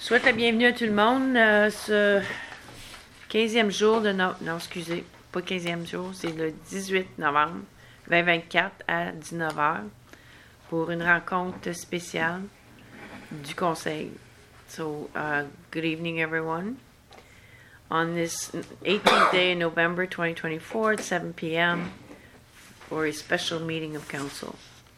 Je souhaite la bienvenue à tout le monde ce 15e jour de non, excusez, pas 15e jour, c'est le 18 novembre 2024 à 19h pour une rencontre spéciale du Conseil. So, good evening everyone. On this 18th day in November 2024 at 7 p.m. for a special meeting of Council.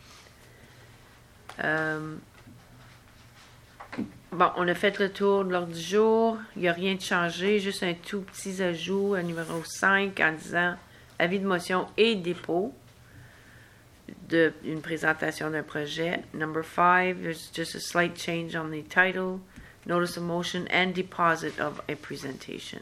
Bon, on a fait le tour de l'ordre du jour. Il n'y a rien de changé, juste un tout petit ajout à numéro 5 en disant avis de motion et dépôt d'une présentation d'un projet. Number 5, there's just a slight change on the title, notice of motion and deposit of a presentation.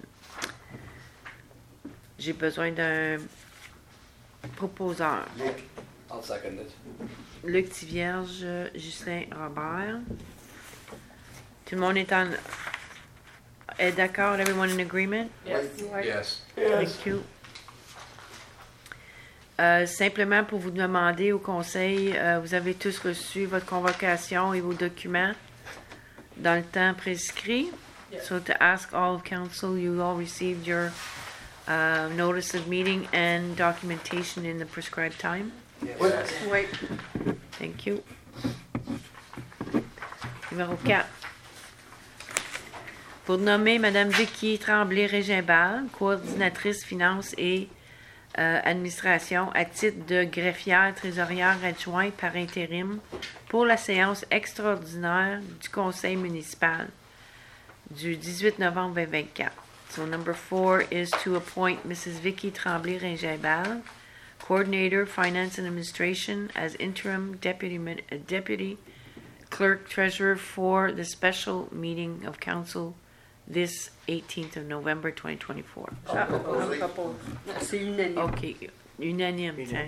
J'ai besoin d'un proposeur. Luc, I'll second it. Luc Tivierge, Justin Robert. Tout le monde est d'accord? Everyone in agreement? Yes. Yes. Thank you. Simplement pour vous demander au conseil, vous avez tous reçu votre convocation et vos documents dans le temps prescrit. Yes. So to ask all of council, you all received your notice of meeting and documentation in the prescribed time. Yes. Oui. Thank you. Numéro 4. Pour nommer Mme Vicky Tremblay-Régimbal, coordinatrice finances et administration, à titre de greffière trésorière adjointe par intérim pour la séance extraordinaire du conseil municipal du 18 novembre 2024. So number 4 is to appoint Mrs. Vicky Tremblay-Régimbal, coordinator, finance and administration, as interim deputy clerk treasurer for the special meeting of council this 18th of November 2024. On propose. C'est unanime. OK. Unanime. Tiens.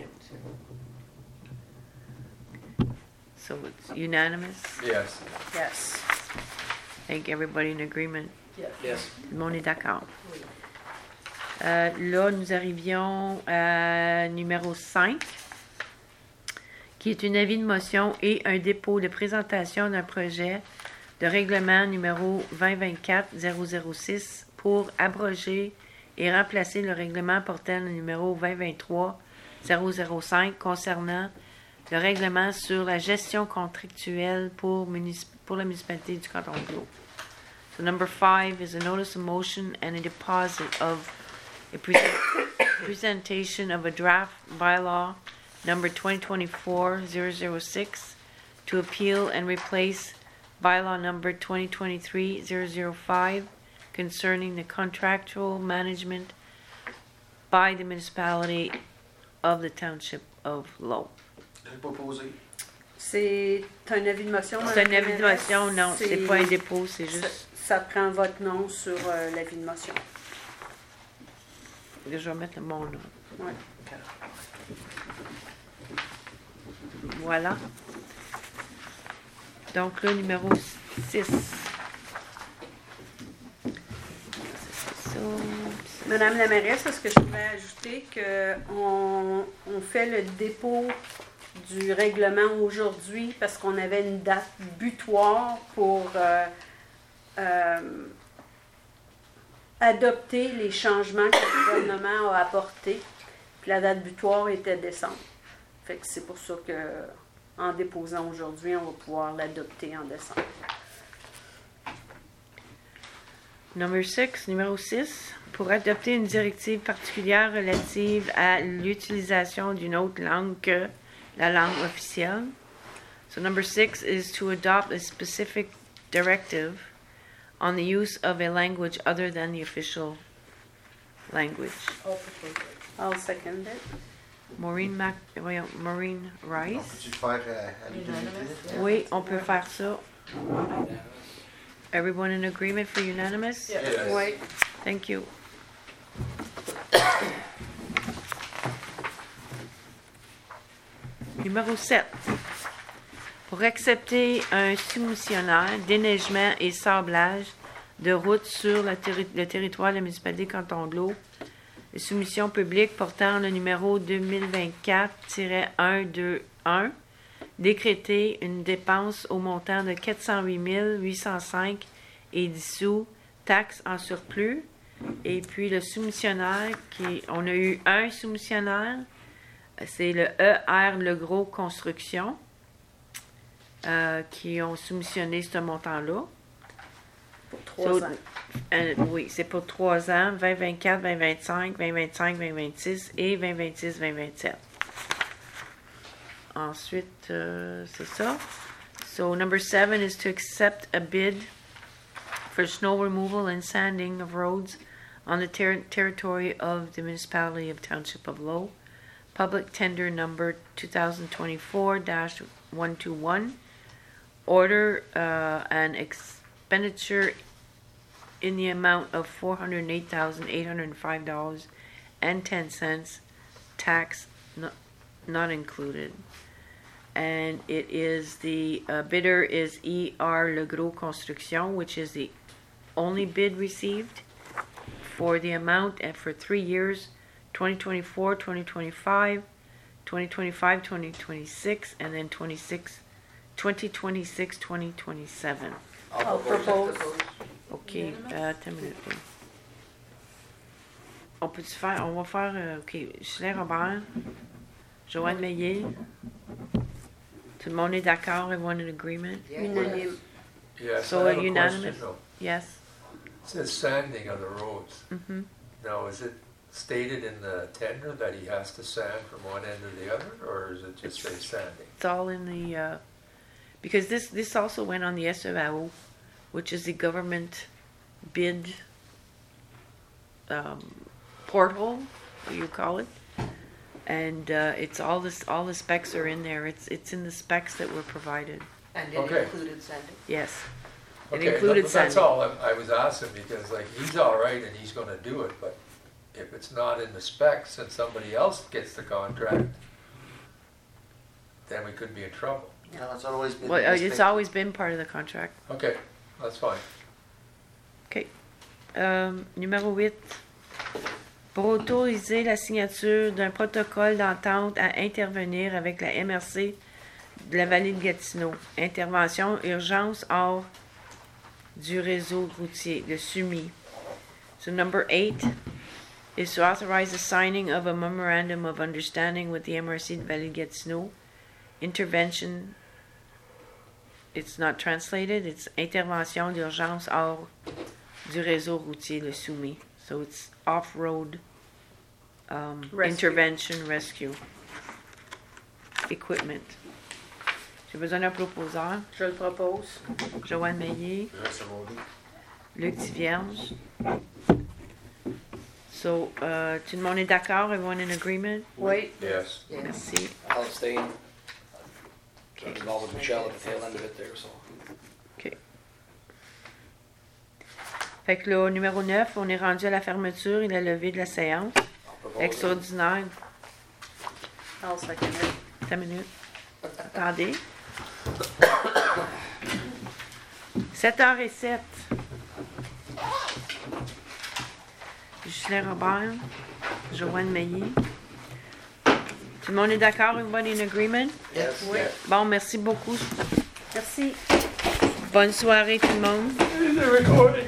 So it's unanimous. Yes. Yes. I think everybody in agreement. Yes. Yes. Tout le monde est d'accord. Oui. Là, nous arrivions à numéro 5, qui est un avis de motion et un dépôt de présentation d'un projet de règlement numéro 2024-006 pour abroger et remplacer le règlement portant le numéro 2023-005 concernant le règlement sur la gestion contractuelle pour la municipalité du canton de Glos. So number 5 is a notice of motion and a deposit of a presentation of a draft bylaw number 2024-006 to appeal and replace bylaw number 2023-005 concerning the contractual management by the municipality of the township of Low. J'ai proposé. C'est un avis de motion. C'est un Madame avis de la motion, non, c'est pas un dépôt, c'est juste... Ça prend votre nom sur l'avis de motion. Je vais mettre mon nom. Oui. Voilà. Donc, le numéro 6. Madame la mairesse, est-ce que je pourrais ajouter qu'on fait le dépôt du règlement aujourd'hui parce qu'on avait une date butoir pour adopter les changements que le gouvernement a apportés. Puis la date butoir était décembre. Fait que c'est pour ça que en déposant aujourd'hui, on va pouvoir l'adopter en décembre. Numéro 6, pour adopter une directive particulière relative à l'utilisation d'une autre langue que la langue officielle. So number 6 is to adopt a specific directive on the use of a language other than the official language. I'll second it. Maureen Rice. Peux-tu le faire à l'unanimité? Oui, on peut faire ça. Everyone in agreement for unanimous? Yes. Oui. Thank you. Numéro 7. Pour accepter un soumissionnaire déneigement et sablage de routes sur le territoire de la municipalité de Canton de l'Eau, soumission publique portant le numéro 2024-121, décréter une dépense au montant de 408 805 est dissous, taxes en surplus. Et puis le soumissionnaire, on a eu un soumissionnaire, c'est le ER Legros Construction, qui ont soumissionné ce montant-là. Pour 3 ans. Oui, c'est pour 3 ans, 2024, 2025, 2025, 2026 et 2026, 2027. Ensuite, c'est ça. So, number 7 is to accept a bid for snow removal and sanding of roads on the territory of the municipality of Township of Low. Public tender number 2024-121. Order an expenditure in the amount of $408,805.10, tax not included. And it is the bidder is ER Legros Construction, which is the only bid received for the amount and for 3 years, 2024, 2025, 2025, 2026, and then 2026, 2027. I'll propose. OK, attends une minute. Oui. On va faire, OK, Ghislain Robert, Joanne Meillet. Tout le monde est d'accord, everyone in agreement? Unanime. Yes, So I have a unanimous? question though. Yes? It says sanding of the roads. Mm-hmm. Now, is it stated in the tender that he has to sand from one end to the other, or is it just say sanding? It's all in the, because this also went on the SEAO, which is the government bid portal, what do you call it? And it's all the specs are in there. It's in the specs that were provided. And it Okay. included sanding. Yes. It Okay, included but that's sanding. all I was asking, because like, he's all right and he's gonna do it, but if it's not in the specs and somebody else gets the contract, then we could be in trouble. Yeah, that's always been. Well, the it's mistake. always been part of the contract. Okay, that's fine. OK. Numéro 8. Pour autoriser la signature d'un protocole d'entente à intervenir avec la MRC de la vallée de Gatineau. Intervention urgence hors du réseau routier, le SUMI. So number 8 is to authorize the signing of a memorandum of understanding with the MRC de Vallée de Gatineau. Intervention, it's not translated, it's intervention d'urgence hors du réseau routier, le SUMI. So it's off-road Rescue. intervention rescue equipment. J'ai besoin d'un proposeur. Je le propose. Joanne Meillet, Reste à mon Luc Tivierge. So, tout le monde est d'accord? Everyone in agreement? Oui. Yes. Yes. Merci. I'll abstain. I'm involved with Michelle at the tail end of it there, so. OK. Fait que là, au numéro 9, on est rendu à la fermeture et la levée de la séance. I'll propose it. Extraordinaire. I'll second it. Attends une minute. Attendez. 7h07. Ghislain Robert, Joanne Meillet. Tout le monde est d'accord? Everybody in agreement? Yes. Oui. Bon, merci beaucoup. Merci. Bonne soirée tout le monde.